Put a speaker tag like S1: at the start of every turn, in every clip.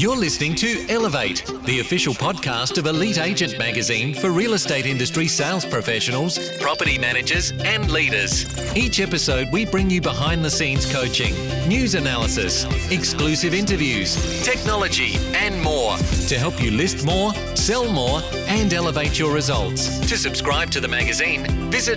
S1: You're listening to Elevate, the official podcast of Elite Agent magazine for real estate industry sales professionals, property managers, and leaders. Each episode, we bring you behind the scenes coaching, news analysis, exclusive interviews, technology, and more to help you list more, sell more, and elevate your results. To subscribe to the magazine, visit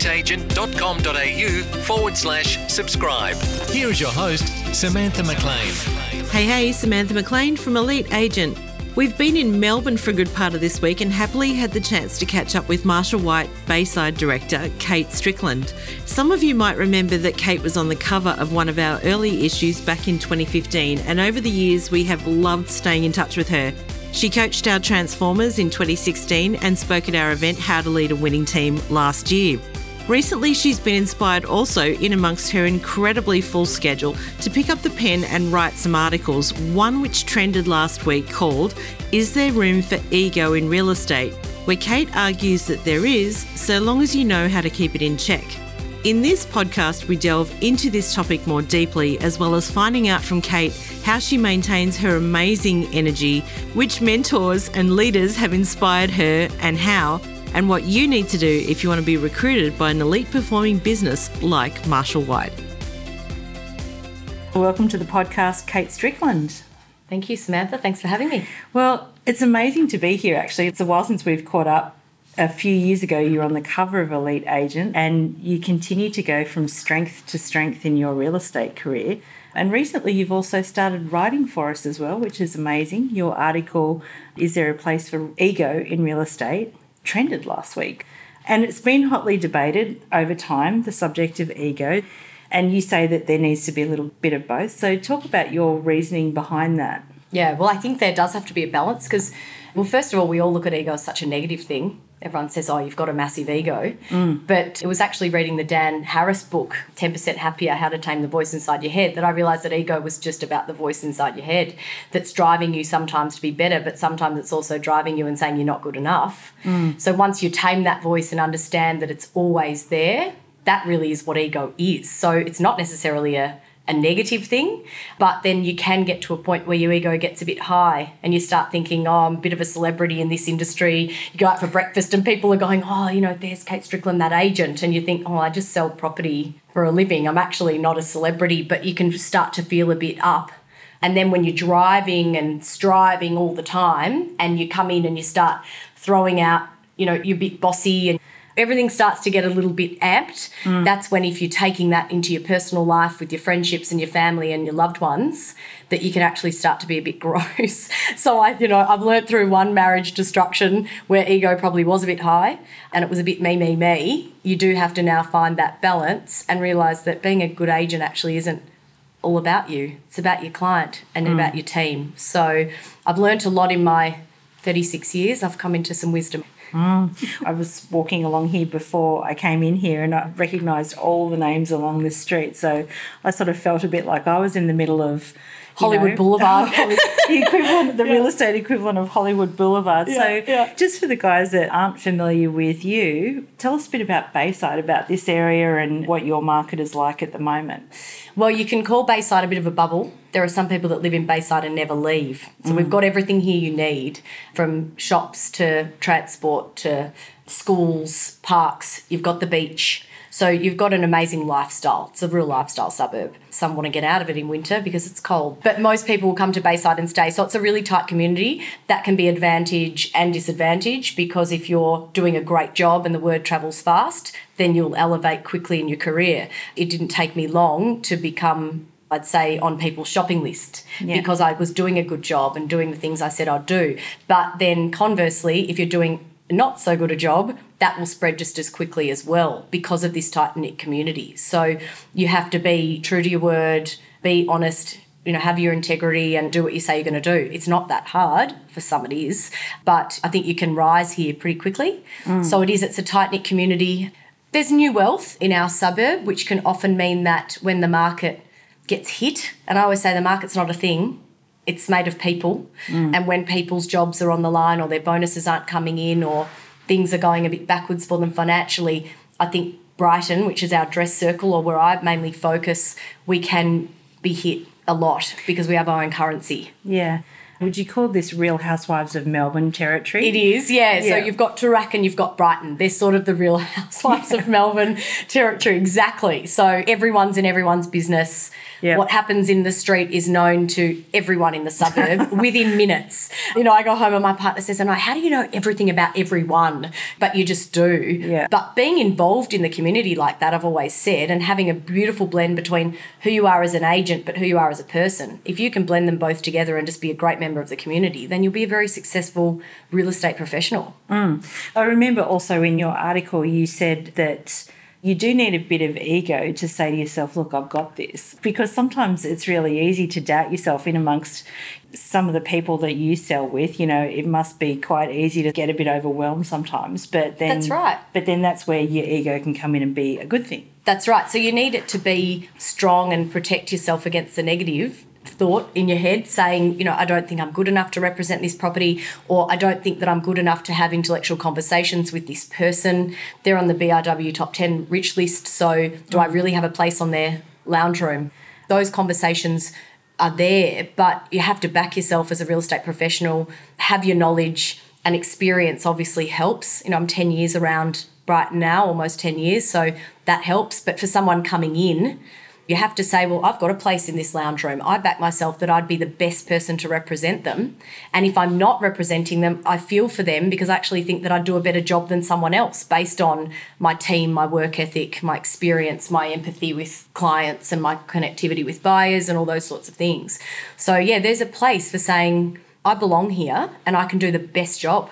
S1: eliteagent.com.au/subscribe. Here is your host, Samantha McLean.
S2: Hey, Samantha McLean from Elite Agent. We've been in Melbourne for a good part of this week and happily had the chance to catch up with Marshall White Bayside director, Kate Strickland. Some of you might remember that Kate was on the cover of one of our early issues back in 2015, and over the years we have loved staying in touch with her. She coached our Transformers in 2016 and spoke at our event How to Lead a Winning Team last year. Recently, she's been inspired also, in amongst her incredibly full schedule, to pick up the pen and write some articles, one which trended last week called Is There Room for Ego in Real Estate?, where Kate argues that there is, so long as you know how to keep it in check. In this podcast, we delve into this topic more deeply, as well as finding out from Kate how she maintains her amazing energy, which mentors and leaders have inspired her and how, and what you need to do if you want to be recruited by an elite performing business like Marshall White. Welcome to the podcast, Kate Strickland.
S3: Thank you, Samantha. Thanks for having me.
S2: Well, it's amazing to be here, actually. It's a while since we've caught up. A few years ago, you were on the cover of Elite Agent, and you continue to go from strength to strength in your real estate career. And recently, you've also started writing for us as well, which is amazing. Your article, Is There a Place for Ego in Real Estate?, trended last week. And it's been hotly debated over time, the subject of ego. And you say that there needs to be a little bit of both. So talk about your reasoning behind that.
S3: Yeah, well, I think there does have to be a balance because, well, first of all, we all look at ego as such a negative thing. Everyone says, oh, you've got a massive ego. But it was actually reading the Dan Harris book, 10% Happier, How to Tame the Voice Inside Your Head, that I realised that ego was just about the voice inside your head that's driving you sometimes to be better, but sometimes it's also driving you and saying you're not good enough. So once you tame that voice and understand that it's always there, that really is what ego is. So it's not necessarily a negative thing, but then you can get to a point where your ego gets a bit high and you start thinking, oh, I'm a bit of a celebrity in this industry. You go out for breakfast and people are going, oh, you know, there's Kate Strickland, that agent. And you think, oh, I just sell property for a living. I'm actually not a celebrity, but you can start to feel a bit up. And then when you're driving and striving all the time and you come in and you start throwing out, you know, you're a bit bossy and everything starts to get a little bit amped. That's when, if you're taking that into your personal life with your friendships and your family and your loved ones, that you can actually start to be a bit gross. So I've learnt through one marriage destruction where ego probably was a bit high and it was a bit me. You do have to now find that balance and realise that being a good agent actually isn't all about you. It's about your client and about your team. So I've learnt a lot in my 36 years. I've come into some wisdom.
S2: I was walking along here before I came in here and I recognised all the names along this street. So I sort of felt a bit like I was in the middle of
S3: Hollywood Boulevard.
S2: The equivalent, the real estate equivalent of Hollywood Boulevard. Just for the guys that aren't familiar with you, tell us a bit about Bayside, about this area and what your market is like at the moment.
S3: Well, you can call Bayside a bit of a bubble. There are some people that live in Bayside and never leave. So we've got everything here you need, from shops to transport to schools, parks. You've got the beach. So you've got an amazing lifestyle. It's a real lifestyle suburb. Some want to get out of it in winter because it's cold. But most people will come to Bayside and stay. So it's a really tight community. That can be advantage and disadvantage, because if you're doing a great job and the word travels fast, then you'll elevate quickly in your career. It didn't take me long to become, I'd say, on people's shopping list because I was doing a good job and doing the things I said I'd do. But then conversely, if you're doing not so good a job, that will spread just as quickly as well because of this tight-knit community. So you have to be true to your word, be honest, have your integrity and do what you say you're going to do. It's not that hard. For some it is, but I think you can rise here pretty quickly. So it's a tight-knit community. There's new wealth in our suburb, which can often mean that when the market gets hit, and I always say the market's not a thing, it's made of people. And when people's jobs are on the line or their bonuses aren't coming in or things are going a bit backwards for them financially, I think Brighton, which is our dress circle or where I mainly focus, we can be hit a lot because we have our own currency.
S2: Yeah.
S4: Would you call this Real Housewives of Melbourne territory?
S3: It is, yeah. So
S4: Yeah.
S3: you've got Toorak and you've got Brighton. They're sort of the Real Housewives of Melbourne territory, exactly. So everyone's in everyone's business.
S4: Yeah.
S3: What happens in the street is known to everyone in the suburb within minutes. You know, I go home and my partner says, and how do you know everything about everyone? But you just do.
S4: Yeah.
S3: But being involved in the community like that, I've always said, and having a beautiful blend between who you are as an agent but who you are as a person, if you can blend them both together and just be a great member of the community, then you'll be a very successful real estate professional.
S4: I remember also in your article you said that you do need a bit of ego to say to yourself, look, I've got this. Because sometimes it's really easy to doubt yourself in amongst some of the people that you sell with. You know, it must be quite easy to get a bit overwhelmed sometimes. But then,
S3: That's right.
S4: But then that's where your ego can come in and be a good thing.
S3: That's right. So you need it to be strong and protect yourself against the negative thought in your head saying, you know, I don't think I'm good enough to represent this property, or I don't think that I'm good enough to have intellectual conversations with this person. They're on the BRW top 10 rich list, so do I really have a place on their lounge room? Those conversations are there, but you have to back yourself as a real estate professional, have your knowledge, and experience obviously helps. You know, I'm 10 years around Brighton now, almost 10 years, so that helps. But for someone coming in, you have to say, well, I've got a place in this lounge room. I back myself that I'd be the best person to represent them. And if I'm not representing them, I feel for them because I actually think that I'd do a better job than someone else based on my team, my work ethic, my experience, my empathy with clients and my connectivity with buyers and all those sorts of things. So, yeah, there's a place for saying, I belong here and I can do the best job.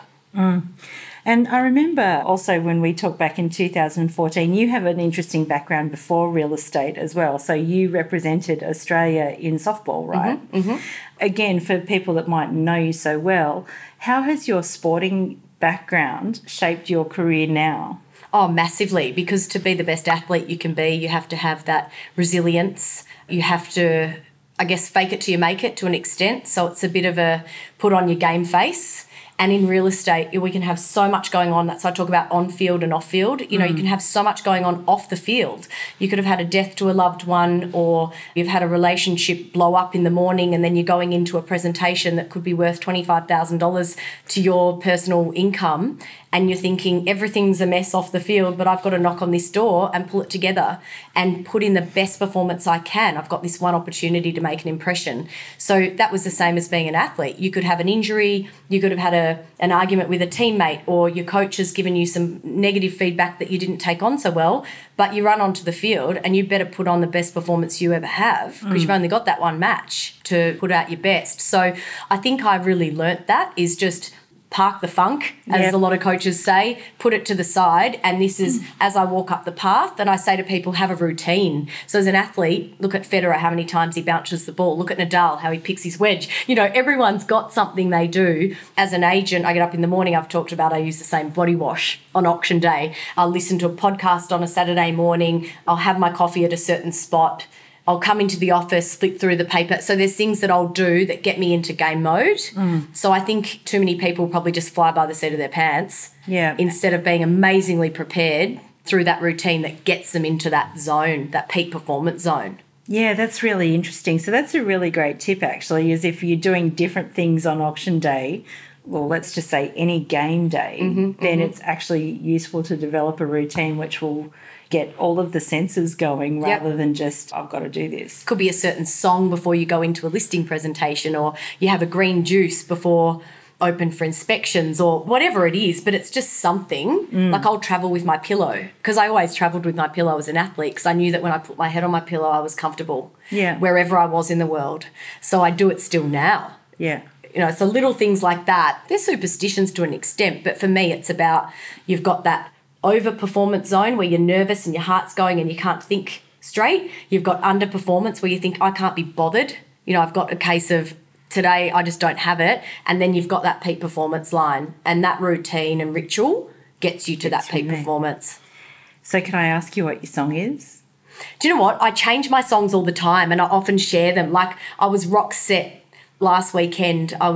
S4: And I remember also when we talked back in 2014, you have an interesting background before real estate as well. So you represented Australia in softball, right?
S3: Mm-hmm.
S4: Again, for people that might know you so well, how has your sporting background shaped your career now?
S3: Oh, massively, because to be the best athlete you can be, you have to have that resilience. You have to, I guess, fake it till you make it to an extent. So it's a bit of a put on your game face. And in real estate, we can have so much going on. That's why I talk about on-field and off-field. You know, you can have so much going on off the field. You could have had a death to a loved one, or you've had a relationship blow up in the morning and then you're going into a presentation that could be worth $25,000 to your personal income. And you're thinking everything's a mess off the field, but I've got to knock on this door and pull it together and put in the best performance I can. I've got this one opportunity to make an impression. So that was the same as being an athlete. You could have an injury, you could have had an argument with a teammate, or your coach has given you some negative feedback that you didn't take on so well, but you run onto the field and you better put on the best performance you ever have because you've only got that one match to put out your best. So I think I really learnt that is just park the funk, as a lot of coaches say, put it to the side. And this is as I walk up the path, and I say to people, have a routine. So as an athlete, look at Federer, how many times he bounces the ball. Look at Nadal, how he picks his wedge. You know, everyone's got something they do. As an agent, I get up in the morning, I've talked about I use the same body wash on auction day. I'll listen to a podcast on a Saturday morning. I'll have my coffee at a certain spot. I'll come into the office, flip through the paper. So there's things that I'll do that get me into game mode. So I think too many people probably just fly by the seat of their pants instead of being amazingly prepared through that routine that gets them into that zone, that peak performance zone.
S4: Yeah, that's really interesting. So that's a really great tip, actually, is if you're doing different things on auction day, well, let's just say any game day, then it's actually useful to develop a routine which will get all of the senses going rather than just, I've got to do this.
S3: Could be a certain song before you go into a listing presentation, or you have a green juice before open for inspections, or whatever it is, but it's just something. Like I'll travel with my pillow, because I always travelled with my pillow as an athlete, because I knew that when I put my head on my pillow, I was comfortable wherever I was in the world. So I do it still now.
S4: Yeah.
S3: You know, so little things like that, they're superstitions to an extent, but for me it's about you've got that over-performance zone where you're nervous and your heart's going and you can't think straight. You've got underperformance where you think, I can't be bothered. You know, I've got a case of today I just don't have it. And then you've got that peak performance line, and that routine and ritual gets you to that peak performance.
S4: So can I ask you what your song is?
S3: Do you know what? I change my songs all the time and I often share them. Like I was rock set last weekend. I was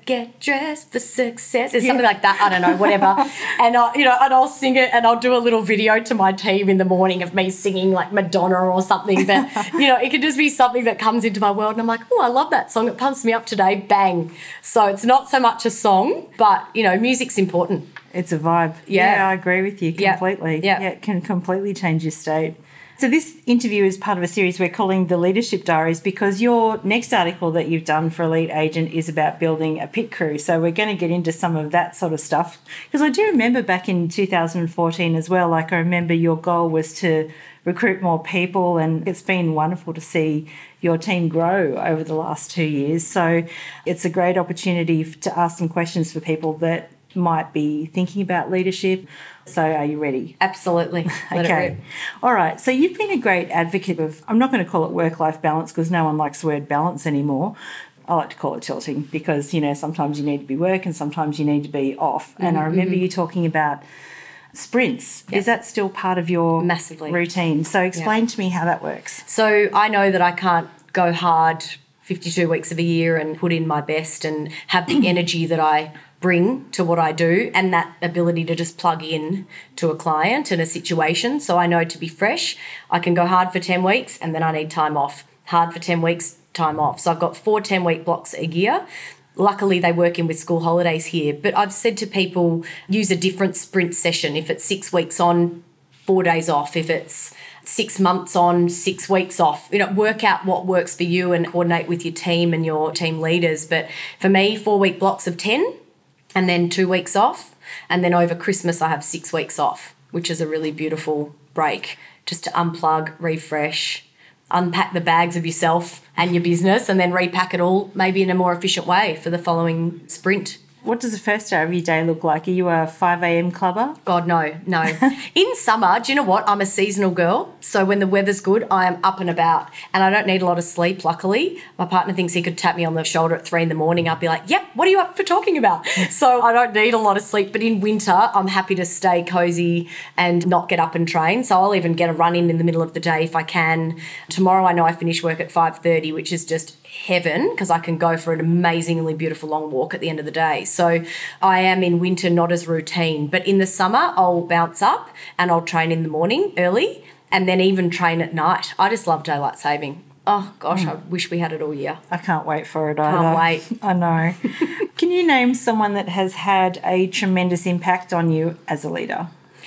S3: get dressed for success. It's something like that. I don't know, whatever. And I'll sing it, and I'll do a little video to my team in the morning of me singing like Madonna or something. But, it could just be something that comes into my world and I'm like, oh, I love that song. It pumps me up today. Bang. So it's not so much a song, but, music's important.
S4: It's a vibe. Yeah, I agree with you completely. Yeah, it can completely change your state. So this interview is part of a series we're calling The Leadership Diaries, because your next article that you've done for Elite Agent is about building a pit crew. So we're going to get into some of that sort of stuff. Because I do remember back in 2014 as well, I remember your goal was to recruit more people, and it's been wonderful to see your team grow over the last 2 years. So it's a great opportunity to ask some questions for people that might be thinking about leadership. So are you ready?
S3: Absolutely.
S4: Okay. All right. So you've been a great advocate of, I'm not going to call it work-life balance because no one likes the word balance anymore. I like to call it tilting because, sometimes you need to be work and sometimes you need to be off. And I remember you talking about sprints. Yep. Is that still part of your routine? So explain to me how that works.
S3: So I know that I can't go hard 52 weeks of a year and put in my best and have the energy that I bring to what I do and that ability to just plug in to a client and a situation. So I know to be fresh, I can go hard for 10 weeks and then I need time off. Hard for 10 weeks, time off. So I've got 4 10-week blocks a year. Luckily, they work in with school holidays here. But I've said to people, use a different sprint session. If it's 6 weeks on, 4 days off. If it's 6 months on, 6 weeks off. Work out what works for you and coordinate with your team and your team leaders. But for me, 4-week blocks of 10 and then 2 weeks off. And then over Christmas, I have 6 weeks off, which is a really beautiful break just to unplug, refresh, unpack the bags of yourself and your business and then repack it all maybe in a more efficient way for the following sprint.
S4: What does the first day of your day look like? Are you a 5 a.m. clubber?
S3: God, no. In summer, do you know what? I'm a seasonal girl. So when the weather's good, I am up and about and I don't need a lot of sleep, luckily. My partner thinks he could tap me on the shoulder at 3 a.m. I'd be like, yep, what are you up for talking about? So I don't need a lot of sleep. But in winter, I'm happy to stay cozy and not get up and train. So I'll even get a run in the middle of the day if I can. Tomorrow, I know I finish work at 5:30, which is just heaven because I can go for an amazingly beautiful long walk at the end of the day. So I am in winter not as routine, but in the summer I'll bounce up and I'll train in the morning early and then even train at night. I just love daylight saving. Oh gosh, I wish we had it all year.
S4: I can't wait for it either.
S3: Can't wait.
S4: I know. Can you name someone that has had a tremendous impact on you as a leader?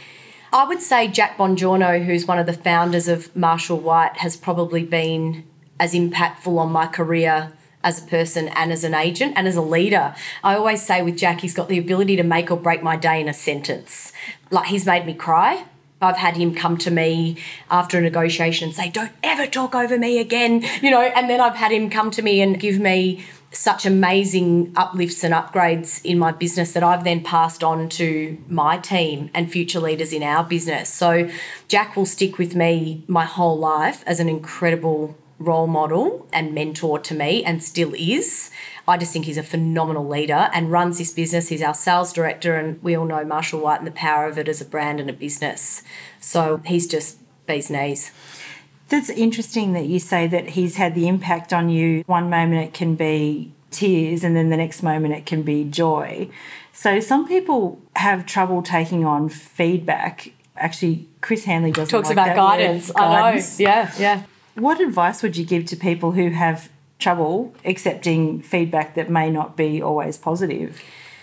S3: I would say Jack Bongiorno, who's one of the founders of Marshall White, has probably been as impactful on my career as a person and as an agent and as a leader. I always say with Jack, he's got the ability to make or break my day in a sentence. Like, he's made me cry. I've had him come to me after a negotiation and say, don't ever talk over me again, and then I've had him come to me and give me such amazing uplifts and upgrades in my business that I've then passed on to my team and future leaders in our business. So Jack will stick with me my whole life as an incredible role model and mentor to me and still is. I just think he's a phenomenal leader and runs this business. He's our sales director and we all know Marshall White and the power of it as a brand and a business. So he's just bee's knees.
S4: That's interesting that you say that he's had the impact on you. One moment it can be tears and then the next moment it can be joy. So some people have trouble taking on feedback. Actually, Chris Hanley doesn't
S3: talks
S4: like
S3: about
S4: that
S3: guidance.
S4: word, guidance.
S3: I know. Yeah.
S4: What advice would you give to people who have trouble accepting feedback that may not be always positive?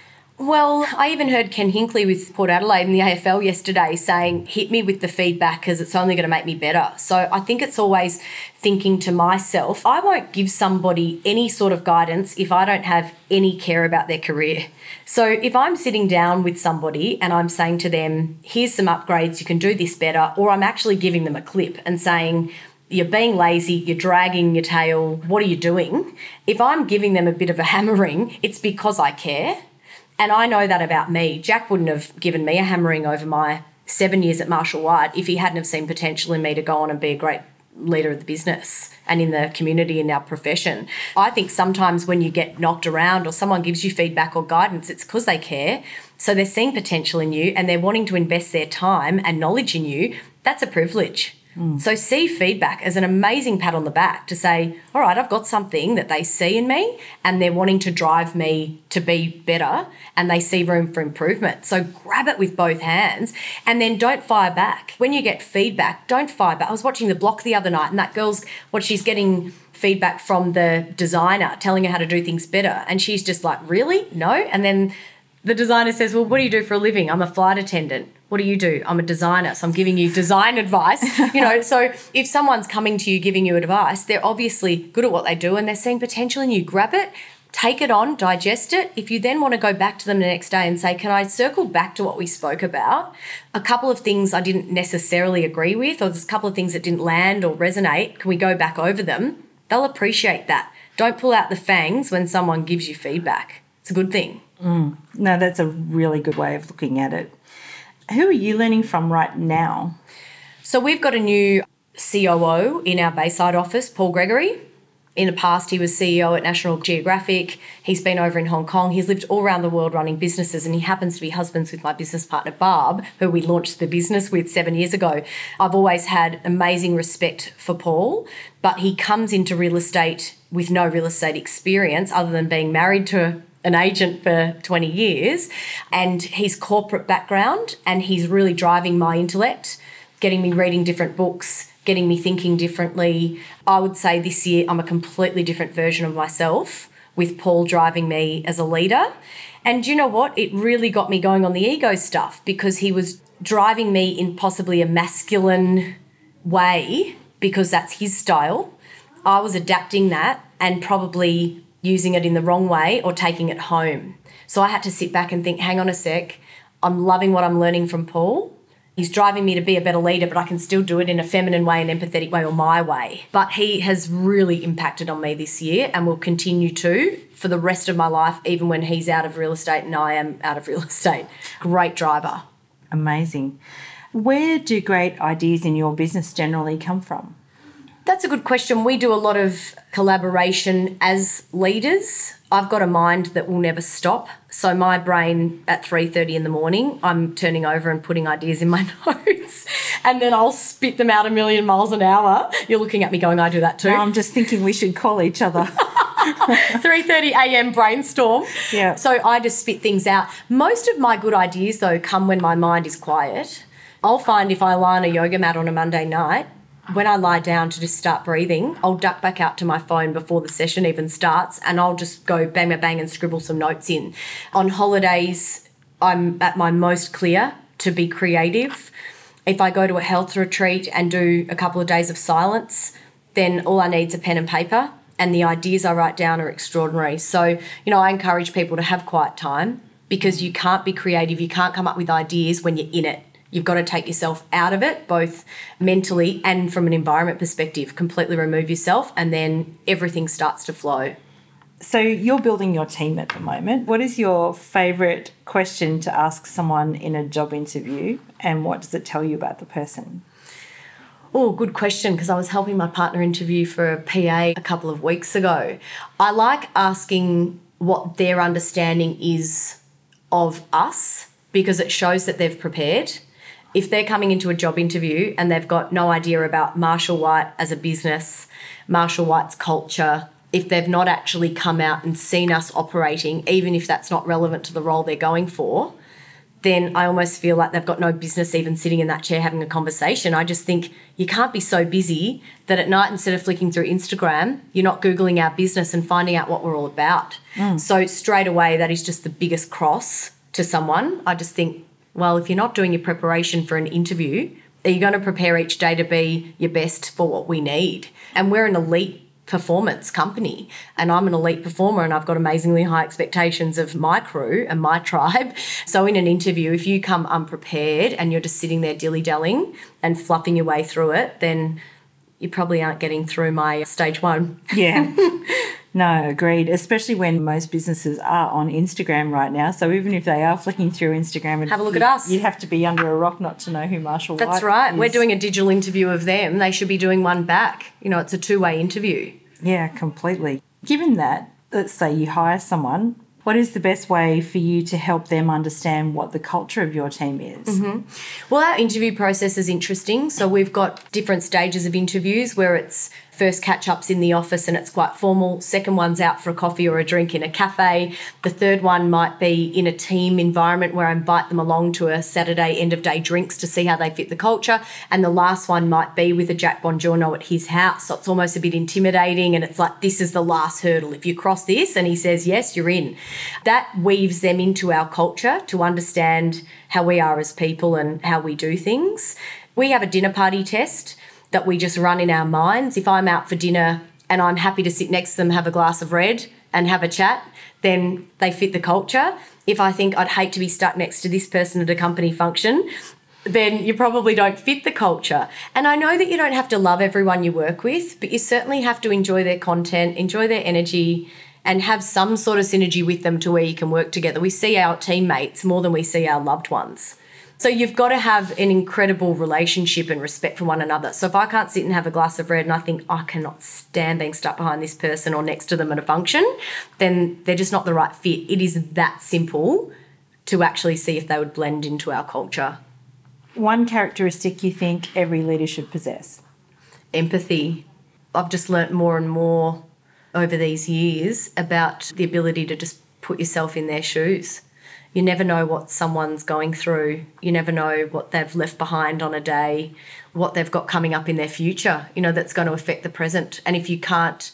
S3: Well, I even heard Ken Hinkley with Port Adelaide in the AFL yesterday saying, hit me with the feedback because it's only going to make me better. So I think it's always thinking to myself, I won't give somebody any sort of guidance if I don't have any care about their career. So if I'm sitting down with somebody and I'm saying to them, here's some upgrades, you can do this better, or I'm actually giving them a clip and saying, you're being lazy, you're dragging your tail, what are you doing? If I'm giving them a bit of a hammering, it's because I care. And I know that about me. Jack wouldn't have given me a hammering over my 7 years at Marshall White if he hadn't have seen potential in me to go on and be a great leader of the business and in the community in our profession. I think sometimes when you get knocked around or someone gives you feedback or guidance, it's because they care. So they're seeing potential in you and they're wanting to invest their time and knowledge in you. That's a privilege. So see feedback as an amazing pat on the back to say, all right, I've got something that they see in me and they're wanting to drive me to be better and they see room for improvement. So grab it with both hands and then don't fire back. When you get feedback, don't fire back. I was watching The Block the other night and that girl's, she's getting feedback from the designer telling her how to do things better. And she's just like, really? No? And then the designer says, well, what do you do for a living? I'm a flight attendant. What do you do? I'm a designer, so I'm giving you design advice. So if someone's coming to you giving you advice, they're obviously good at what they do and they're seeing potential in you. Grab it, take it on, digest it. If you then want to go back to them the next day and say, can I circle back to what we spoke about? A couple of things I didn't necessarily agree with, or there's a couple of things that didn't land or resonate. Can we go back over them? They'll appreciate that. Don't pull out the fangs when someone gives you feedback. It's a good thing.
S4: No, that's a really good way of looking at it. Who are you learning from right now?
S3: So we've got a new COO in our Bayside office, Paul Gregory. In the past, he was CEO at National Geographic. He's been over in Hong Kong. He's lived all around the world running businesses, and he happens to be husbands with my business partner, Barb, who we launched the business with 7 years ago. I've always had amazing respect for Paul, but he comes into real estate with no real estate experience other than being married to an agent for 20 years, and his corporate background, and he's really driving my intellect, getting me reading different books, getting me thinking differently. I would say this year I'm a completely different version of myself with Paul driving me as a leader. And you know what? It really got me going on the ego stuff because he was driving me in possibly a masculine way because that's his style. I was adapting that and probably using it in the wrong way or taking it home. So I had to sit back and think, hang on a sec, I'm loving what I'm learning from Paul. He's driving me to be a better leader, but I can still do it in a feminine way, an empathetic way, or my way. But he has really impacted on me this year and will continue to for the rest of my life, even when he's out of real estate and I am out of real estate. Great driver.
S4: Amazing. Where do great ideas in your business generally come from?
S3: That's a good question. We do a lot of collaboration as leaders. I've got a mind that will never stop. So my brain at 3:30 in the morning, I'm turning over and putting ideas in my notes and then I'll spit them out a million miles an hour. You're looking at me going, I do that too.
S4: No, I'm just thinking we should call each other.
S3: 3:30 a.m. brainstorm.
S4: Yeah.
S3: So I just spit things out. Most of my good ideas, though, come when my mind is quiet. I'll find if I lie on a yoga mat on a Monday night, when I lie down to just start breathing, I'll duck back out to my phone before the session even starts and I'll just go bang, bang, bang and scribble some notes in. On holidays, I'm at my most clear to be creative. If I go to a health retreat and do a couple of days of silence, then all I need is a pen and paper and the ideas I write down are extraordinary. So, I encourage people to have quiet time because you can't be creative, you can't come up with ideas when you're in it. You've got to take yourself out of it, both mentally and from an environment perspective. Completely remove yourself and then everything starts to flow.
S4: So you're building your team at the moment. What is your favourite question to ask someone in a job interview and what does it tell you about the person?
S3: Oh, good question, because I was helping my partner interview for a PA a couple of weeks ago. I like asking what their understanding is of us because it shows that they've prepared. If they're coming into a job interview and they've got no idea about Marshall White as a business, Marshall White's culture, if they've not actually come out and seen us operating, even if that's not relevant to the role they're going for, then I almost feel like they've got no business even sitting in that chair having a conversation. I just think you can't be so busy that at night, instead of flicking through Instagram, you're not Googling our business and finding out what we're all about. So straight away, that is just the biggest cross to someone. I just think, well, if you're not doing your preparation for an interview, are you going to prepare each day to be your best for what we need? And we're an elite performance company and I'm an elite performer and I've got amazingly high expectations of my crew and my tribe. So in an interview, if you come unprepared and you're just sitting there dilly-dallying and fluffing your way through it, then you probably aren't getting through my stage one.
S4: Yeah. No, agreed, especially when most businesses are on Instagram right now. So even if they are flicking through Instagram,
S3: have a look at us.
S4: You'd have to be under a rock not to know who Marshall White is.
S3: That's right. We're doing a digital interview of them. They should be doing one back. It's a two-way interview.
S4: Yeah, completely. Given that, let's say you hire someone, What is the best way for you to help them understand what the culture of your team is?
S3: Well, our interview process is interesting. So we've got different stages of interviews where it's first catch-ups in the office and it's quite formal. Second one's out for a coffee or a drink in a cafe. The third one might be in a team environment where I invite them along to a Saturday end-of-day drinks to see how they fit the culture. And the last one might be with a Jack Bongiorno at his house. So it's almost a bit intimidating and it's like, this is the last hurdle. If you cross this and he says yes, you're in. That weaves them into our culture to understand how we are as people and how we do things. We have a dinner party test that we just run in our minds. If I'm out for dinner and I'm happy to sit next to them, have a glass of red and have a chat, then they fit the culture. If I think I'd hate to be stuck next to this person at a company function, then you probably don't fit the culture. And I know that you don't have to love everyone you work with, but you certainly have to enjoy their content, enjoy their energy, and have some sort of synergy with them to where you can work together. We see our teammates more than we see our loved ones. So you've got to have an incredible relationship and respect for one another. So if I can't sit and have a glass of red and I think, I cannot stand being stuck behind this person or next to them at a function, then they're just not the right fit. It is that simple to actually see if they would blend into our culture.
S4: One characteristic you think every leader should possess?
S3: Empathy. I've just learnt more and more over these years about the ability to just put yourself in their shoes. You never know what someone's going through. You never know what they've left behind on a day, what they've got coming up in their future, that's going to affect the present. And if you can't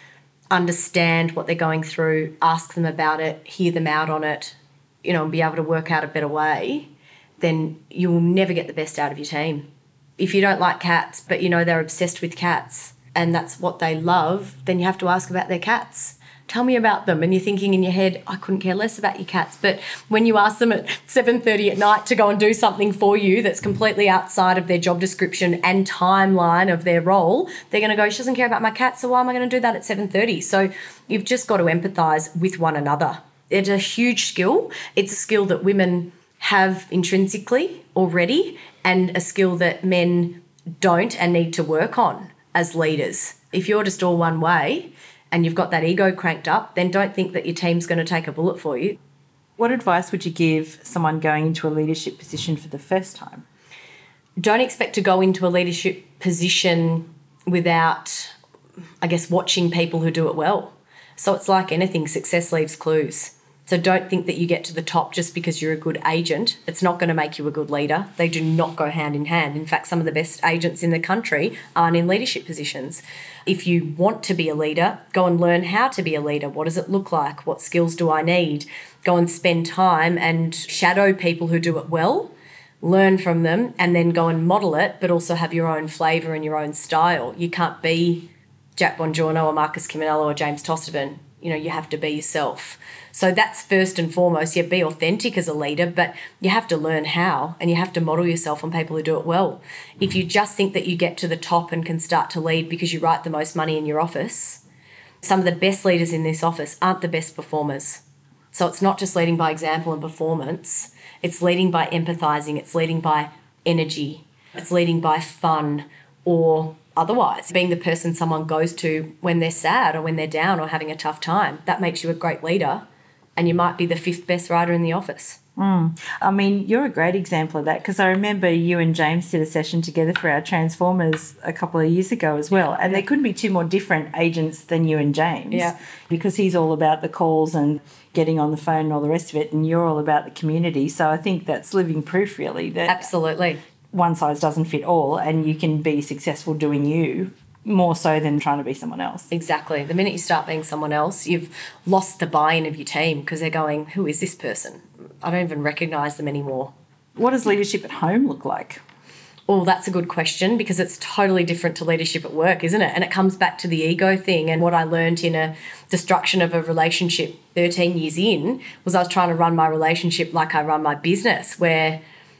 S3: understand what they're going through, ask them about it, hear them out on it, and be able to work out a better way, then you will never get the best out of your team. If you don't like cats, but they're obsessed with cats and that's what they love, then you have to ask about their cats. Tell me about them. And you're thinking in your head, I couldn't care less about your cats. But when you ask them at 7:30 at night to go and do something for you that's completely outside of their job description and timeline of their role, they're going to go, she doesn't care about my cat, so why am I going to do that at 7:30? So you've just got to empathise with one another. It's a huge skill. It's a skill that women have intrinsically already and a skill that men don't and need to work on as leaders. If you're just all one way and you've got that ego cranked up, then don't think that your team's going to take a bullet for you.
S4: What advice would you give someone going into a leadership position for the first time?
S3: Don't expect to go into a leadership position without, watching people who do it well. So it's like anything, success leaves clues. So don't think that you get to the top just because you're a good agent. It's not going to make you a good leader. They do not go hand in hand. In fact, some of the best agents in the country aren't in leadership positions. If you want to be a leader, go and learn how to be a leader. What does it look like? What skills do I need? Go and spend time and shadow people who do it well, learn from them, and then go and model it, but also have your own flavour and your own style. You can't be Jack Bongiorno or Marcus Ciminello or James Tosterman. You have to be yourself. So that's first and foremost. Be authentic as a leader, but you have to learn how and you have to model yourself on people who do it well. If you just think that you get to the top and can start to lead because you write the most money in your office, some of the best leaders in this office aren't the best performers. So it's not just leading by example and performance. It's leading by empathising. It's leading by energy. It's leading by fun or otherwise, being the person someone goes to when they're sad or when they're down or having a tough time. That makes you a great leader and you might be the 5th best writer in the office.
S4: You're a great example of that because I remember you and James did a session together for our Transformers a couple of years ago as well, and there couldn't be two more different agents than you and James because he's all about the calls and getting on the phone and all the rest of it, and you're all about the community. So I think that's living proof really that
S3: absolutely
S4: one size doesn't fit all and you can be successful doing you more so than trying to be someone else.
S3: Exactly. The minute you start being someone else, you've lost the buy-in of your team because they're going, who is this person? I don't even recognise them anymore.
S4: What does leadership at home look like?
S3: Oh, that's a good question because it's totally different to leadership at work, isn't it? And it comes back to the ego thing. And what I learned in a destruction of a relationship 13 years in was I was trying to run my relationship like I run my business, where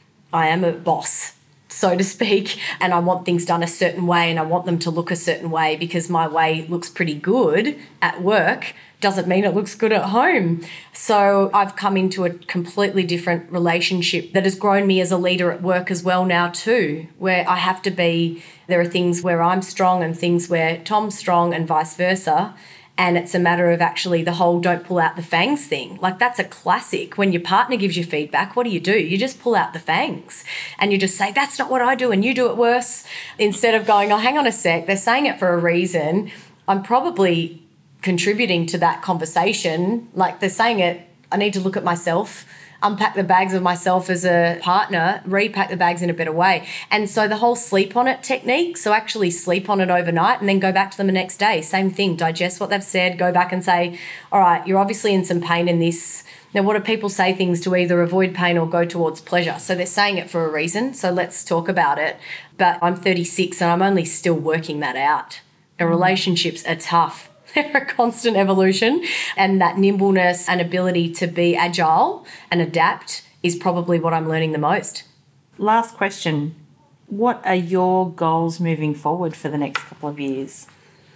S3: I am a boss, so to speak, and I want things done a certain way and I want them to look a certain way because my way looks pretty good at work doesn't mean it looks good at home. So I've come into a completely different relationship that has grown me as a leader at work as well now too, where I have to be, there are things where I'm strong and things where Tom's strong and vice versa. And it's a matter of actually the whole don't pull out the fangs thing. Like, that's a classic. When your partner gives you feedback, what do? You just pull out the fangs and you just say, that's not what I do and you do it worse. Instead of going, oh, hang on a sec, they're saying it for a reason. I'm probably contributing to that conversation. Like, they're saying it, I need to look at myself, unpack the bags of myself as a partner, repack the bags in a better way. And so the whole sleep on it technique, so actually sleep on it overnight and then go back to them the next day. Same thing, digest what they've said, go back and say, all right, you're obviously in some pain in this. Now, what do people say things to either avoid pain or go towards pleasure? So they're saying it for a reason, so let's talk about it. But I'm 36 and I'm only still working that out. Now, relationships are tough. They're a constant evolution, and that nimbleness and ability to be agile and adapt is probably what I'm learning the most.
S4: Last question. What are your goals moving forward for the next couple of years?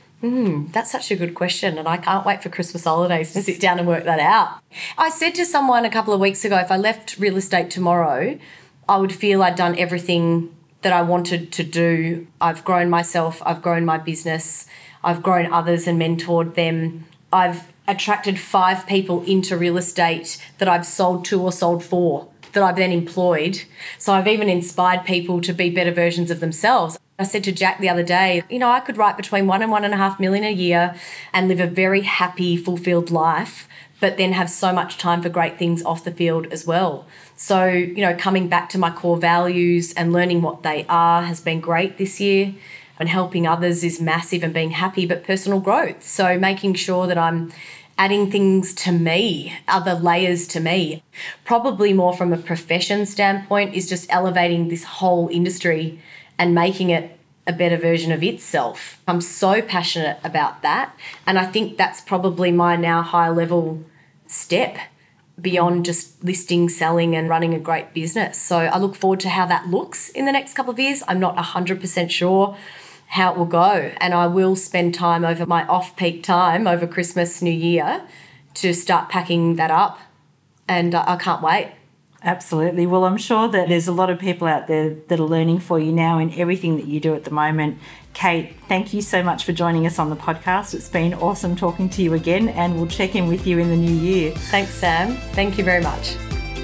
S3: That's such a good question, and I can't wait for Christmas holidays to sit down and work that out. I said to someone a couple of weeks ago, if I left real estate tomorrow, I would feel I'd done everything that I wanted to do. I've grown myself, I've grown my business, I've grown others and mentored them. I've attracted 5 people into real estate that I've sold to or sold for, that I've then employed. So I've even inspired people to be better versions of themselves. I said to Jack the other day, I could write between $1 and $1.5 million a year and live a very happy, fulfilled life, but then have so much time for great things off the field as well. So, coming back to my core values and learning what they are has been great this year. And helping others is massive, and being happy, but personal growth. So making sure that I'm adding things to me, other layers to me. Probably more from a profession standpoint is just elevating this whole industry and making it a better version of itself. I'm so passionate about that. And I think that's probably my now higher level step beyond just listing, selling and running a great business. So I look forward to how that looks in the next couple of years. I'm not 100% sure how it will go. And I will spend time over my off-peak time over Christmas, New Year to start packing that up. And I can't wait.
S4: Absolutely. Well, I'm sure that there's a lot of people out there that are learning for you now in everything that you do at the moment. Kate, thank you so much for joining us on the podcast. It's been awesome talking to you again, and we'll check in with you in the new year.
S3: Thanks, Sam. Thank you very much.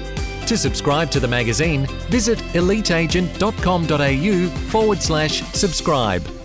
S1: To subscribe to the magazine, visit eliteagent.com.au/subscribe.